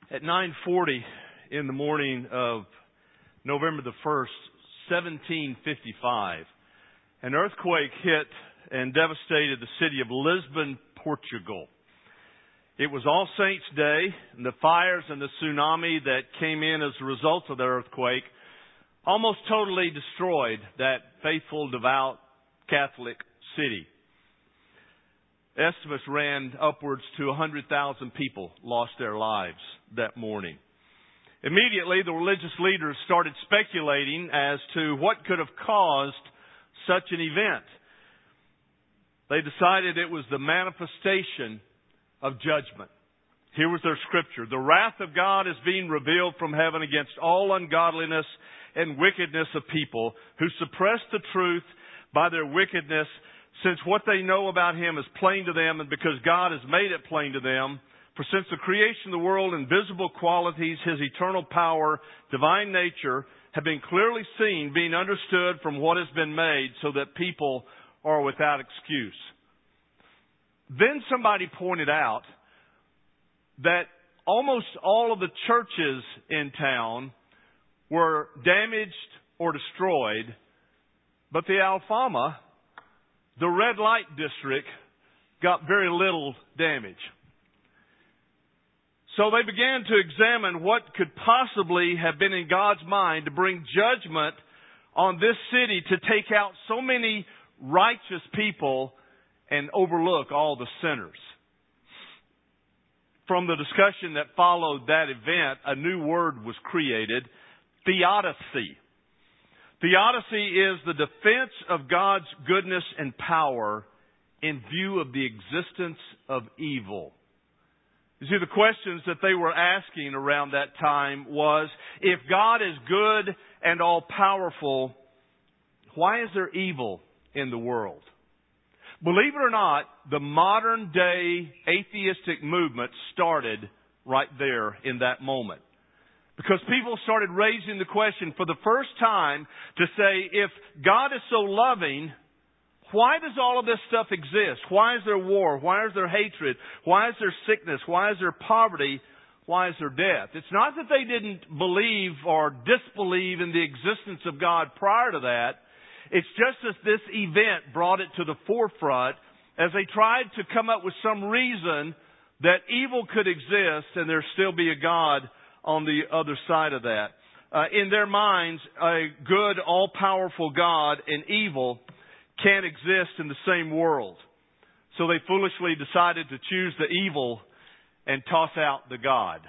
At 9:40 in the morning of November the 1st, 1755, an earthquake hit and devastated the city of Lisbon, Portugal. It was All Saints' Day, and the fires and the tsunami that came in as a result of the earthquake almost totally destroyed that faithful, devout Catholic city. Estimates ran upwards to 100,000 people lost their lives that morning. Immediately, the religious leaders started speculating as to what could have caused such an event. They decided it was the manifestation of judgment. Here was their scripture. The wrath of God is being revealed from heaven against all ungodliness and wickedness of people who suppress the truth by their wickedness, since what they know about Him is plain to them, and because God has made it plain to them. For since the creation of the world, invisible qualities, His eternal power, divine nature, have been clearly seen, being understood from what has been made, so that people are without excuse. Then somebody pointed out that almost all of the churches in town were damaged or destroyed, but the Alfama, the red light district, got very little damage. So they began to examine what could possibly have been in God's mind to bring judgment on this city, to take out so many righteous people and overlook all the sinners. From the discussion that followed that event, a new word was created, theodicy. Theodicy is the defense of God's goodness and power in view of the existence of evil. You see, the questions that they were asking around that time was, if God is good and all-powerful, why is there evil in the world? Believe it or not, the modern-day atheistic movement started right there in that moment. Because people started raising the question for the first time to say, if God is so loving, why does all of this stuff exist? Why is there war? Why is there hatred? Why is there sickness? Why is there poverty? Why is there death? It's not that they didn't believe or disbelieve in the existence of God prior to that. It's just that this event brought it to the forefront as they tried to come up with some reason that evil could exist and there still be a God on the other side of that. In their minds, a good, all-powerful God and evil can't exist in the same world. So they foolishly decided to choose the evil and toss out the God.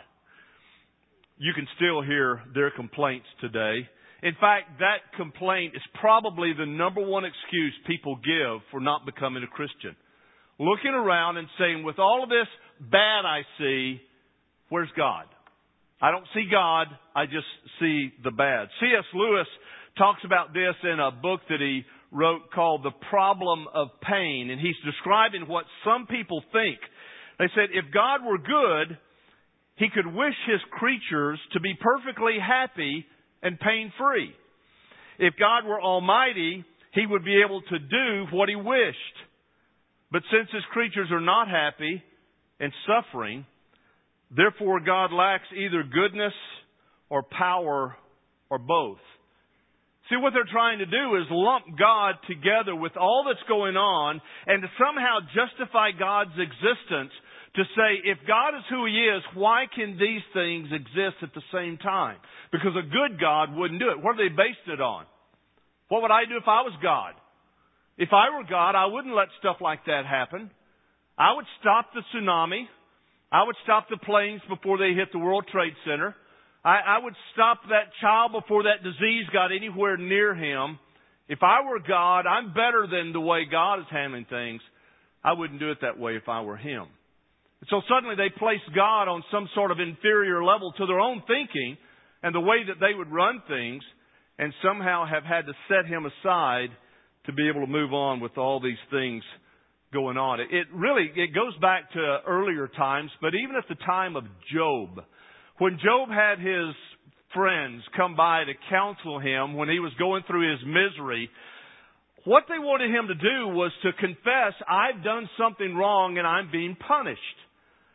You can still hear their complaints today. In fact, that complaint is probably the number one excuse people give for not becoming a Christian. Looking around and saying, with all of this bad I see, where's God? I don't see God, I just see the bad. C.S. Lewis talks about this in a book that he wrote called The Problem of Pain, and he's describing what some people think. They said, if God were good, He could wish His creatures to be perfectly happy and pain-free. If God were almighty, He would be able to do what He wished. But since His creatures are not happy and suffering, therefore God lacks either goodness or power or both. See, what they're trying to do is lump God together with all that's going on and to somehow justify God's existence, to say, if God is who He is, why can these things exist at the same time? Because a good God wouldn't do it. What are they based it on? What would I do if I was God? If I were God, I wouldn't let stuff like that happen. I would stop the tsunami. I would stop the planes before they hit the World Trade Center. I would stop that child before that disease got anywhere near him. If I were God, I'm better than the way God is handling things. I wouldn't do it that way if I were Him. And so suddenly they place God on some sort of inferior level to their own thinking and the way that they would run things, and somehow have had to set Him aside to be able to move on with all these things going on. It goes back to earlier times, but even at the time of Job, when Job had his friends come by to counsel him when he was going through his misery, what they wanted him to do was to confess, I've done something wrong and I'm being punished.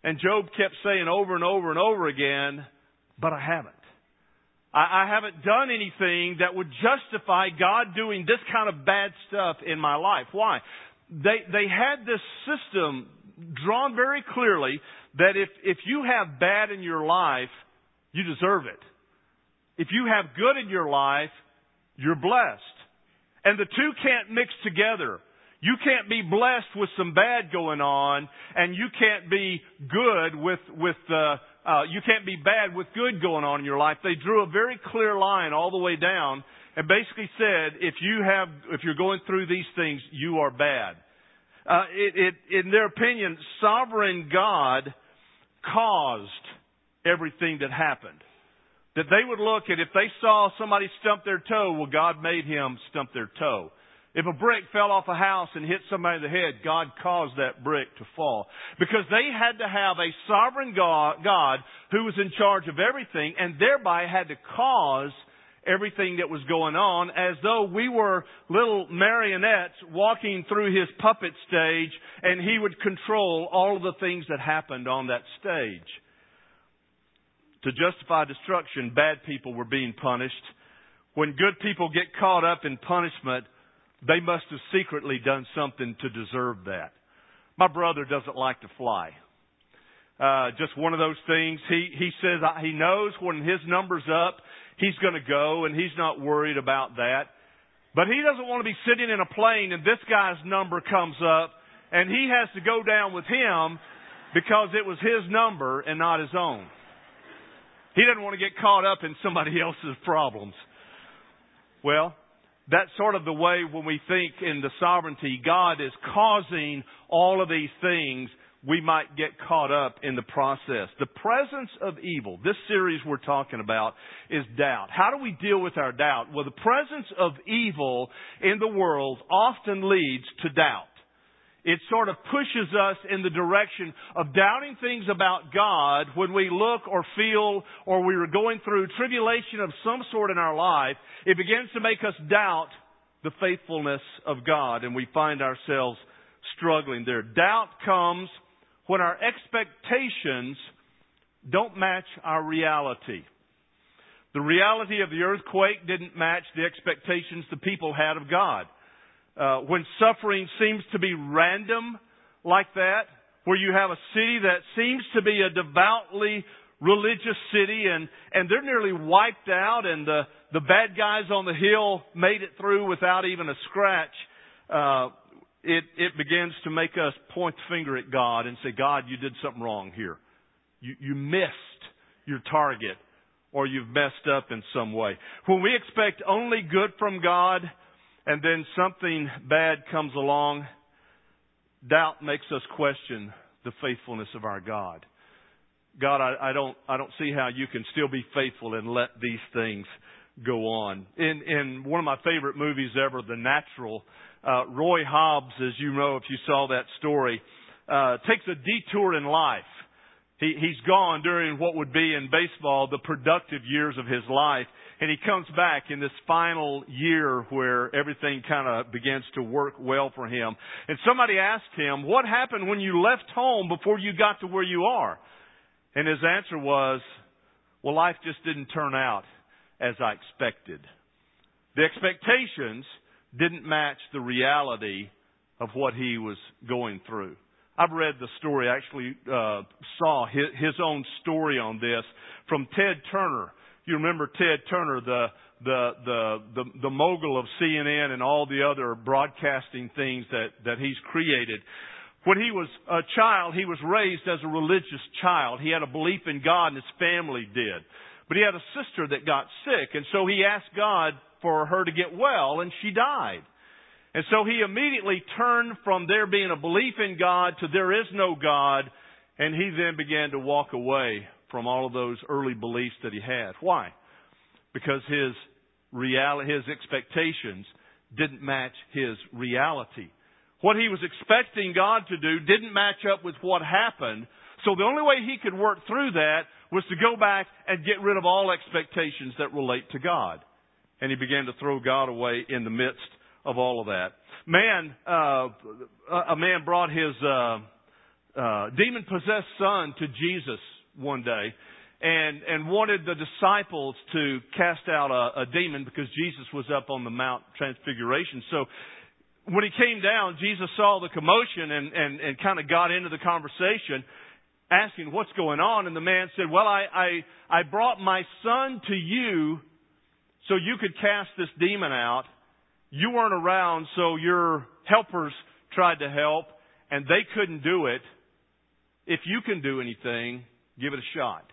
And Job kept saying over and over and over again, but I haven't. I haven't done anything that would justify God doing this kind of bad stuff in my life. Why? They had this system drawn very clearly that if you have bad in your life, you deserve it. If you have good in your life, you're blessed. And the two can't mix together. You can't be blessed with some bad going on, and you can't be good you can't be bad with good going on in your life. They drew a very clear line all the way down and basically said, if you're going through these things, you are bad. In their opinion, sovereign God caused everything that happened. That they would look at, if they saw somebody stump their toe, well, God made him stump their toe. If a brick fell off a house and hit somebody in the head, God caused that brick to fall. Because they had to have a sovereign God who was in charge of everything, and thereby had to cause everything that was going on, as though we were little marionettes walking through his puppet stage, and he would control all of the things that happened on that stage. To justify destruction, bad people were being punished. When good people get caught up in punishment, they must have secretly done something to deserve that. My brother doesn't like to fly. Just one of those things. He says he knows when his number's up, he's going to go, and he's not worried about that. But he doesn't want to be sitting in a plane and this guy's number comes up and he has to go down with him because it was his number and not his own. He doesn't want to get caught up in somebody else's problems. Well, that's sort of the way when we think in the sovereignty, God is causing all of these things, we might get caught up in the process. The presence of evil, this series we're talking about, is doubt. How do we deal with our doubt? Well, the presence of evil in the world often leads to doubt. It sort of pushes us in the direction of doubting things about God when we look or feel or we are going through tribulation of some sort in our life. It begins to make us doubt the faithfulness of God, and we find ourselves struggling there. Doubt comes when our expectations don't match our reality. The reality of the earthquake didn't match the expectations the people had of God. When suffering seems to be random like that, where you have a city that seems to be a devoutly religious city and they're nearly wiped out and the bad guys on the hill made it through without even a scratch, it begins to make us point the finger at God and say, God, you did something wrong here. You missed your target or you've messed up in some way. When we expect only good from God, and then something bad comes along, doubt makes us question the faithfulness of our God. God, I don't see how you can still be faithful and let these things go on. In one of my favorite movies ever, The Natural, Roy Hobbs, as you know if you saw that story, takes a detour in life. He's gone during what would be in baseball the productive years of his life. And he comes back in this final year where everything kind of begins to work well for him. And somebody asked him, what happened when you left home before you got to where you are? And his answer was, well, life just didn't turn out as I expected. The expectations didn't match the reality of what he was going through. I've read the story, actually saw his own story on this from Ted Turner. You remember Ted Turner, the mogul of CNN and all the other broadcasting things that he's created. When he was a child, he was raised as a religious child. He had a belief in God and his family did. But he had a sister that got sick, and so he asked God for her to get well, and she died. And so he immediately turned from there being a belief in God to there is no God, and he then began to walk away from all of those early beliefs that he had. Why? Because his expectations didn't match his reality. What he was expecting God to do didn't match up with what happened. So the only way he could work through that was to go back and get rid of all expectations that relate to God. And he began to throw God away in the midst of all of that. A man brought his demon-possessed son to Jesus one day and wanted the disciples to cast out a demon because Jesus was up on the Mount Transfiguration. So when he came down, Jesus saw the commotion and kind of got into the conversation, asking what's going on. And the man said, well, I brought my son to you so you could cast this demon out. You weren't around, so your helpers tried to help, and they couldn't do it. If you can do anything, give it a shot.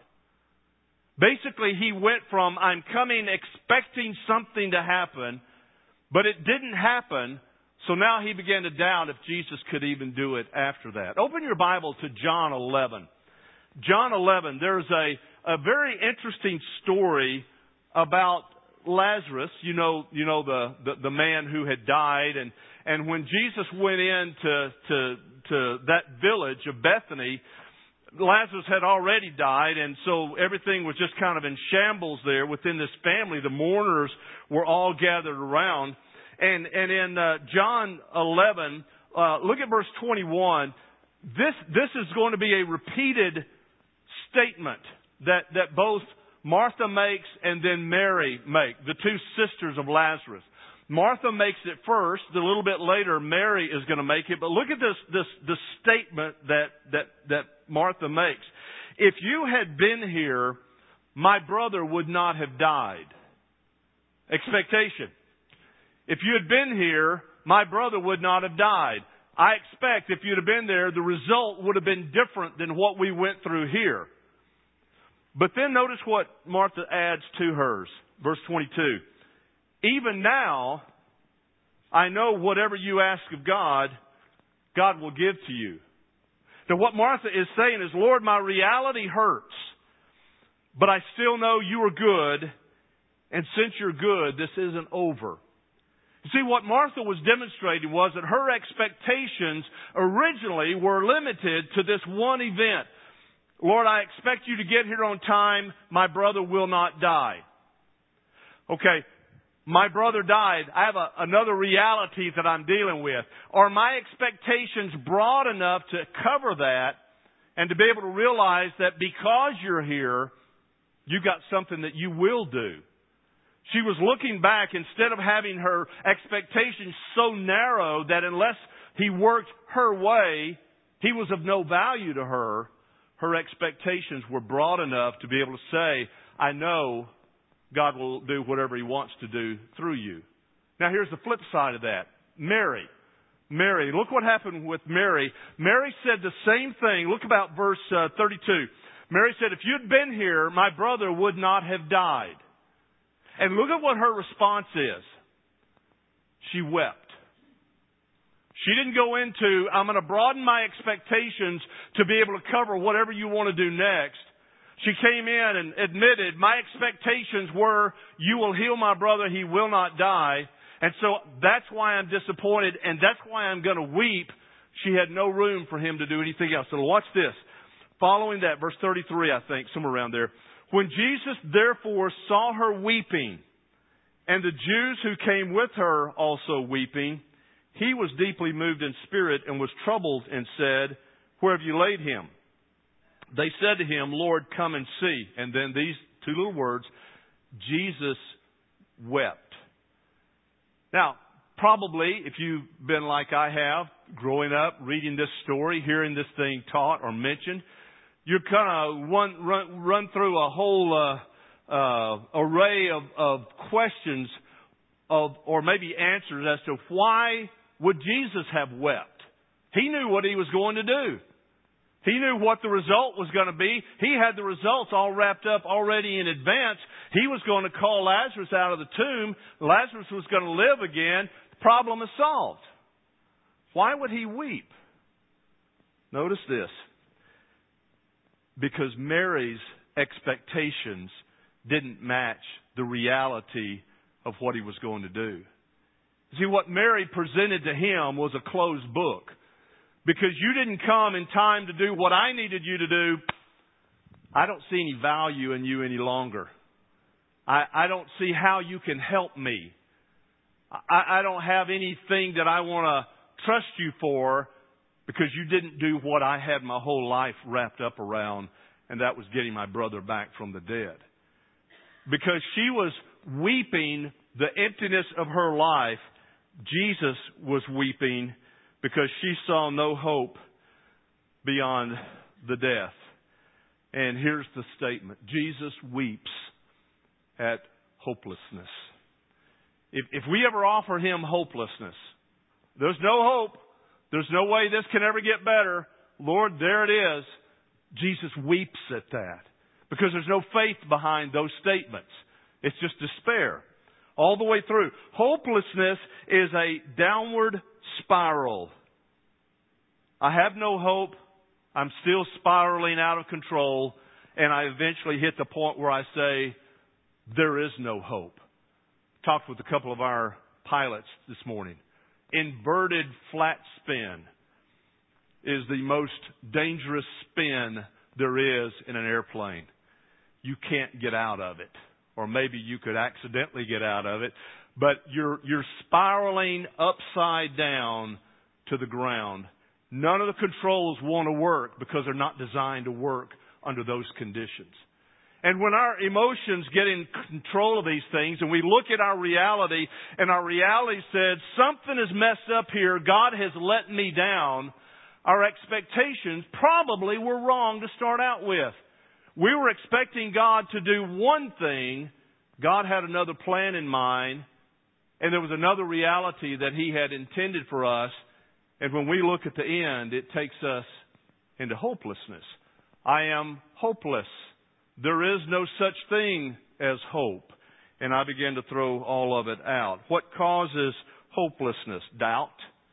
Basically, he went from, I'm coming expecting something to happen, but it didn't happen, so now he began to doubt if Jesus could even do it after that. Open your Bible to John 11. John 11, there's a very interesting story about Lazarus, you know the man who had died, and when Jesus went in to that village of Bethany, Lazarus had already died, and so everything was just kind of in shambles there within this family. The mourners were all gathered around, and in John 11, look at verse 21. This is going to be a repeated statement that both Martha makes and then Mary make, the two sisters of Lazarus. Martha makes it first. A little bit later, Mary is going to make it. But look at this statement that Martha makes. If you had been here, my brother would not have died. Expectation. If you had been here, my brother would not have died. I expect if you'd have been there, the result would have been different than what we went through here. But then notice what Martha adds to hers. Verse 22. Even now, I know whatever you ask of God, God will give to you. Now what Martha is saying is, Lord, my reality hurts, but I still know you are good, and since you're good, this isn't over. You see, what Martha was demonstrating was that her expectations originally were limited to this one event. Lord, I expect you to get here on time. My brother will not die. Okay, my brother died. I have another reality that I'm dealing with. Are my expectations broad enough to cover that and to be able to realize that because you're here, you got something that you will do? She was looking back, instead of having her expectations so narrow that unless he worked her way, he was of no value to her. Her expectations were broad enough to be able to say, I know God will do whatever He wants to do through you. Now here's the flip side of that. Mary, look what happened with Mary. Mary said the same thing. Look about verse 32. Mary said, if you'd been here, my brother would not have died. And look at what her response is. She wept. She didn't go into, I'm going to broaden my expectations to be able to cover whatever you want to do next. She came in and admitted, my expectations were, you will heal my brother, he will not die. And so that's why I'm disappointed, and that's why I'm going to weep. She had no room for him to do anything else. So watch this. Following that, verse 33, I think, somewhere around there. When Jesus therefore saw her weeping, and the Jews who came with her also weeping, he was deeply moved in spirit and was troubled and said, where have you laid him? They said to him, Lord, come and see. And then these two little words, Jesus wept. Now, probably, if you've been like I have, growing up, reading this story, hearing this thing taught or mentioned, you're kind of run through a whole array of questions or maybe answers as to why would Jesus have wept. He knew what he was going to do. He knew what the result was going to be. He had the results all wrapped up already in advance. He was going to call Lazarus out of the tomb. Lazarus was going to live again. The problem is solved. Why would he weep? Notice this. Because Mary's expectations didn't match the reality of what he was going to do. See, what Mary presented to him was a closed book. Because you didn't come in time to do what I needed you to do, I don't see any value in you any longer. I don't see how you can help me. I don't have anything that I want to trust you for. because you didn't do what I had my whole life wrapped up around, and that was getting my brother back from the dead. Because she was weeping the emptiness of her life, Jesus was weeping because she saw no hope beyond the death. And here's the statement. Jesus weeps at hopelessness. If we ever offer Him hopelessness, there's no hope. There's no way this can ever get better. Lord, there it is. Jesus weeps at that because there's no faith behind those statements. It's just despair all the way through. Hopelessness is a downward spiral. I have no hope. I'm still spiraling out of control. And I eventually hit the point where I say, there is no hope. Talked with a couple of our pilots this morning. Inverted flat spin is the most dangerous spin there is in an airplane. You can't get out of it. Or maybe you could accidentally get out of it. But you're spiraling upside down to the ground. None of the controls want to work because they're not designed to work under those conditions. And when our emotions get in control of these things and we look at our reality and our reality said, something is messed up here, God has let me down, our expectations probably were wrong to start out with. We were expecting God to do one thing. God had another plan in mind. And there was another reality that He had intended for us. And when we look at the end, it takes us into hopelessness. I am hopeless. There is no such thing as hope. And I began to throw all of it out. What causes hopelessness? Doubt.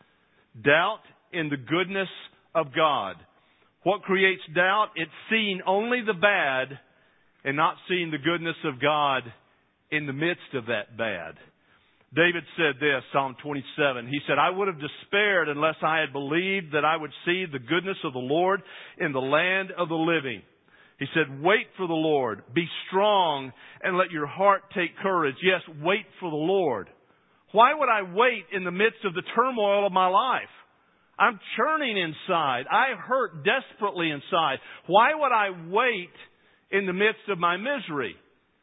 Doubt in the goodness of God. What creates doubt? It's seeing only the bad and not seeing the goodness of God in the midst of that bad. David said this, Psalm 27. He said, I would have despaired unless I had believed that I would see the goodness of the Lord in the land of the living. He said, wait for the Lord. Be strong and let your heart take courage. Yes, wait for the Lord. Why would I wait in the midst of the turmoil of my life? I'm churning inside. I hurt desperately inside. Why would I wait in the midst of my misery?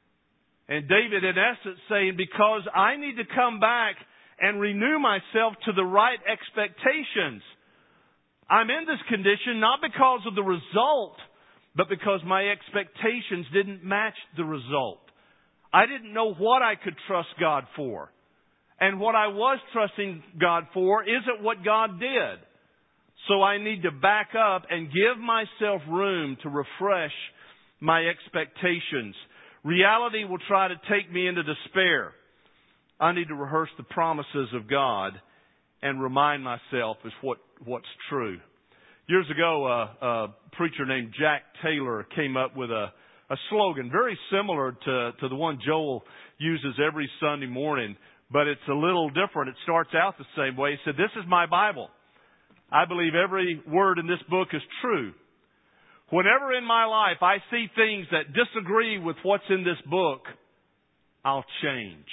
And David, in essence, saying, because I need to come back and renew myself to the right expectations. I'm in this condition not because of the result, but because my expectations didn't match the result. I didn't know what I could trust God for. And what I was trusting God for isn't what God did. So I need to back up and give myself room to refresh my expectations. Reality will try to take me into despair. I need to rehearse the promises of God and remind myself of what's true. Years ago, a preacher named Jack Taylor came up with a slogan very similar to the one Joel uses every Sunday morning, but it's a little different. It starts out the same way. He said, this is my Bible. I believe every word in this book is true. Whenever in my life I see things that disagree with what's in this book, I'll change.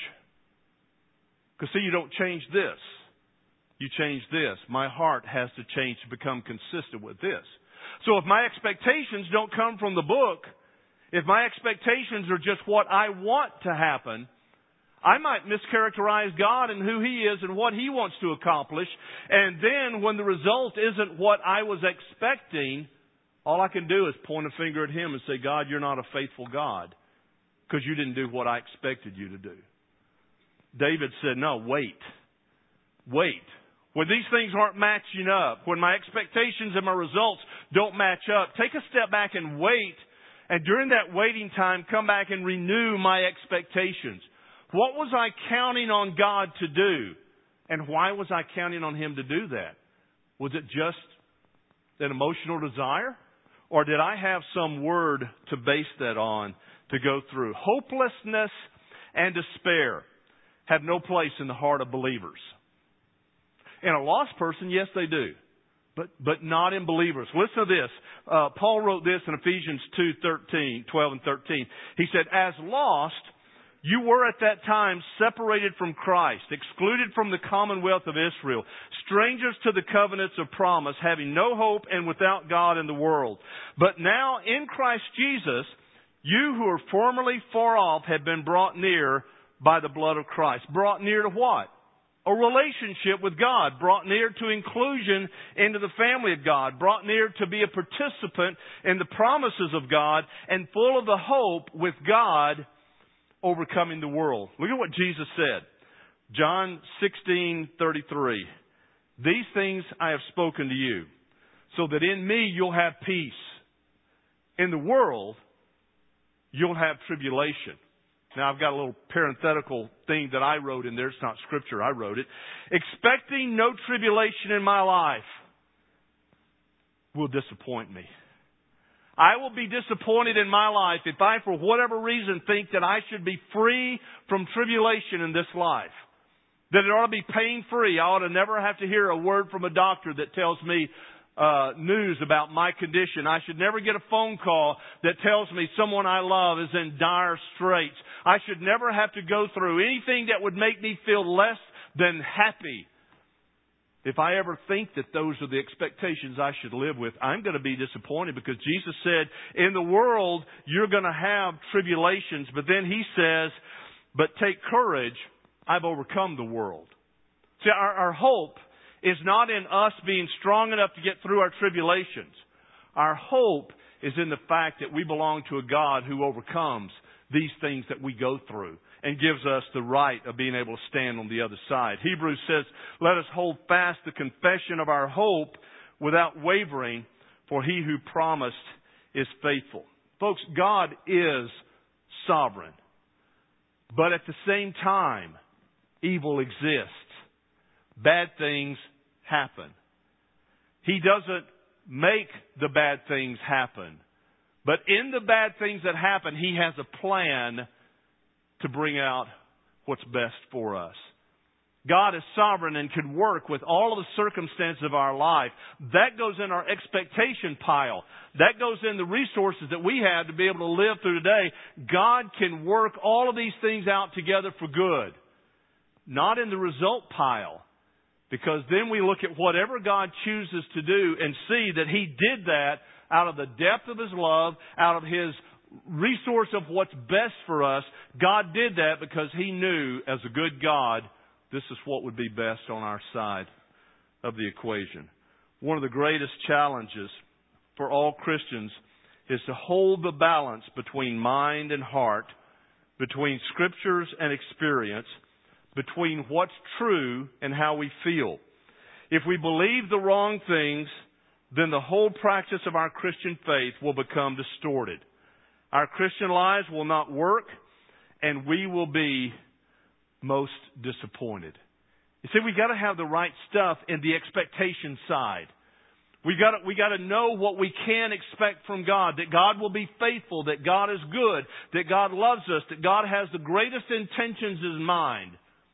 Because see, you don't change this. You change this. My heart has to change to become consistent with this. So if my expectations don't come from the book, if my expectations are just what I want to happen, I might mischaracterize God and who He is and what He wants to accomplish. And then when the result isn't what I was expecting, all I can do is point a finger at Him and say, God, you're not a faithful God because you didn't do what I expected you to do. David said, no, wait. Wait. When these things aren't matching up, when my expectations and my results don't match up, take a step back and wait. And during that waiting time, come back and renew my expectations. What was I counting on God to do? And why was I counting on Him to do that? Was it just an emotional desire? Or did I have some word to base that on to go through? Hopelessness and despair have no place in the heart of believers. In a lost person, yes, they do. But not in believers. Listen to this. Paul wrote this in Ephesians 2:12 and 13. He said, as lost, You were at that time separated from Christ, excluded from the commonwealth of Israel, strangers to the covenants of promise, having no hope and without God in the world. But now in Christ Jesus, you who were formerly far off have been brought near by the blood of Christ. Brought near to what? A relationship with God. Brought near to inclusion into the family of God. Brought near to be a participant in the promises of God and full of the hope with God overcoming the world. Look at what Jesus said. John 16:33. These things I have spoken to you, so that in me you'll have peace. In the world, you'll have tribulation. Now, I've got a little parenthetical thing that I wrote in there. It's not scripture. I wrote it. Expecting no tribulation in my life will disappoint me. I will be disappointed in my life if I, for whatever reason, think that I should be free from tribulation in this life. That it ought to be pain-free. I ought to never have to hear a word from a doctor that tells me news about my condition. I should never get a phone call that tells me someone I love is in dire straits. I should never have to go through anything that would make me feel less than happy. If I ever think that those are the expectations I should live with, I'm going to be disappointed, because Jesus said, in the world, you're going to have tribulations. But then He says, but take courage, I've overcome the world. See, our hope is not in us being strong enough to get through our tribulations. Our hope is in the fact that we belong to a God who overcomes these things that we go through and gives us the right of being able to stand on the other side. Hebrews says, let us hold fast the confession of our hope without wavering, for He who promised is faithful. Folks, God is sovereign. But at the same time, evil exists. Bad things happen. He doesn't make the bad things happen. But in the bad things that happen, He has a plan to bring out what's best for us. God is sovereign and can work with all of the circumstances of our life. That goes in our expectation pile. That goes in the resources that we have to be able to live through today. God can work all of these things out together for good. Not in the result pile. Because then we look at whatever God chooses to do and see that He did that out of the depth of His love, out of His resource of what's best for us. God did that because He knew, as a good God, this is what would be best on our side of the equation. One of the greatest challenges for all Christians is to hold the balance between mind and heart, between Scriptures and experience, between what's true and how we feel. If we believe the wrong things, then the whole practice of our Christian faith will become distorted. Our Christian lives will not work, and we will be most disappointed. You see, we got to have the right stuff in the expectation side. We got to know what we can expect from God, that God will be faithful, that God is good, that God loves us, that God has the greatest intentions in mind.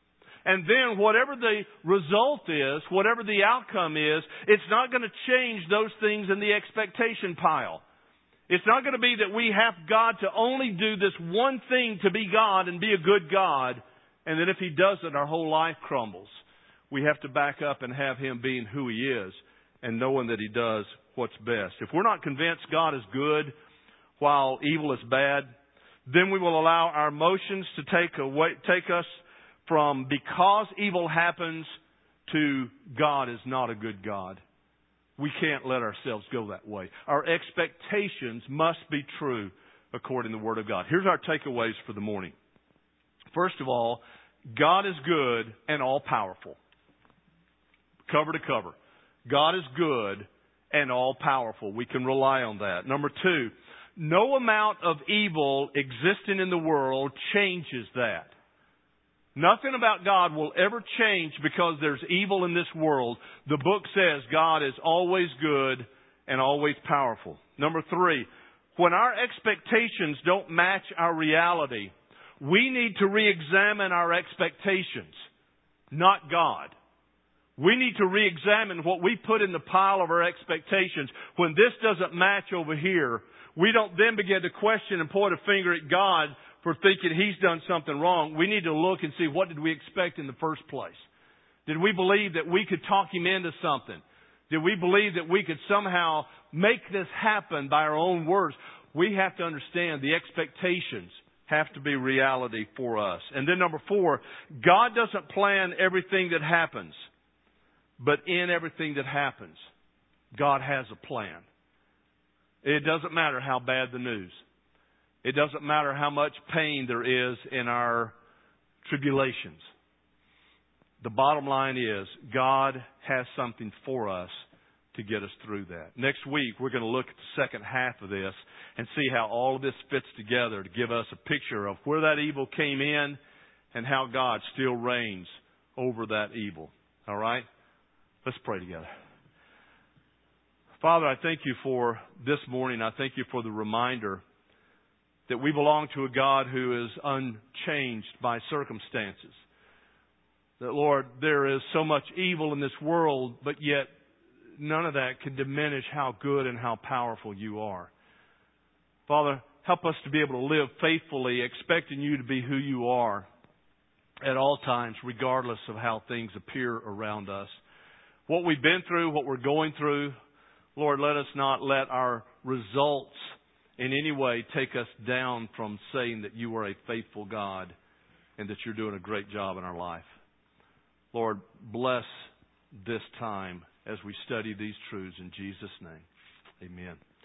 And then whatever the result is, whatever the outcome is, it's not going to change those things in the expectation pile. It's not going to be that we have God to only do this one thing to be God and be a good God, and that if He doesn't, our whole life crumbles. We have to back up and have Him being who He is and knowing that He does what's best. If we're not convinced God is good while evil is bad, then we will allow our emotions to take us from because evil happens to God is not a good God. We can't let ourselves go that way. Our expectations must be true according to the Word of God. Here's our takeaways for the morning. First of all, God is good and all-powerful. Cover to cover. God is good and all-powerful. We can rely on that. Number two, no amount of evil existing in the world changes that. Nothing about God will ever change because there's evil in this world. The book says God is always good and always powerful. Number three, when our expectations don't match our reality, we need to re-examine our expectations, not God. We need to re-examine what we put in the pile of our expectations. When this doesn't match over here, we don't then begin to question and point a finger at God for thinking he's done something wrong. We need to look and see, what did we expect in the first place? Did we believe that we could talk him into something? Did we believe that we could somehow make this happen by our own words? We have to understand the expectations have to be reality for us. And then number 4, God doesn't plan everything that happens, but in everything that happens, God has a plan. It doesn't matter how bad the news. It doesn't matter how much pain there is in our tribulations. The bottom line is, God has something for us to get us through that. Next week, we're going to look at the second half of this and see how all of this fits together to give us a picture of where that evil came in and how God still reigns over that evil. All right? Let's pray together. Father, I thank you for this morning. I thank you for the reminder that we belong to a God who is unchanged by circumstances. That, Lord, there is so much evil in this world, but yet none of that can diminish how good and how powerful you are. Father, help us to be able to live faithfully, expecting you to be who you are at all times, regardless of how things appear around us. What we've been through, what we're going through, Lord, let us not let our results in any way take us down from saying that you are a faithful God and that you're doing a great job in our life. Lord, bless this time as we study these truths in Jesus' name. Amen.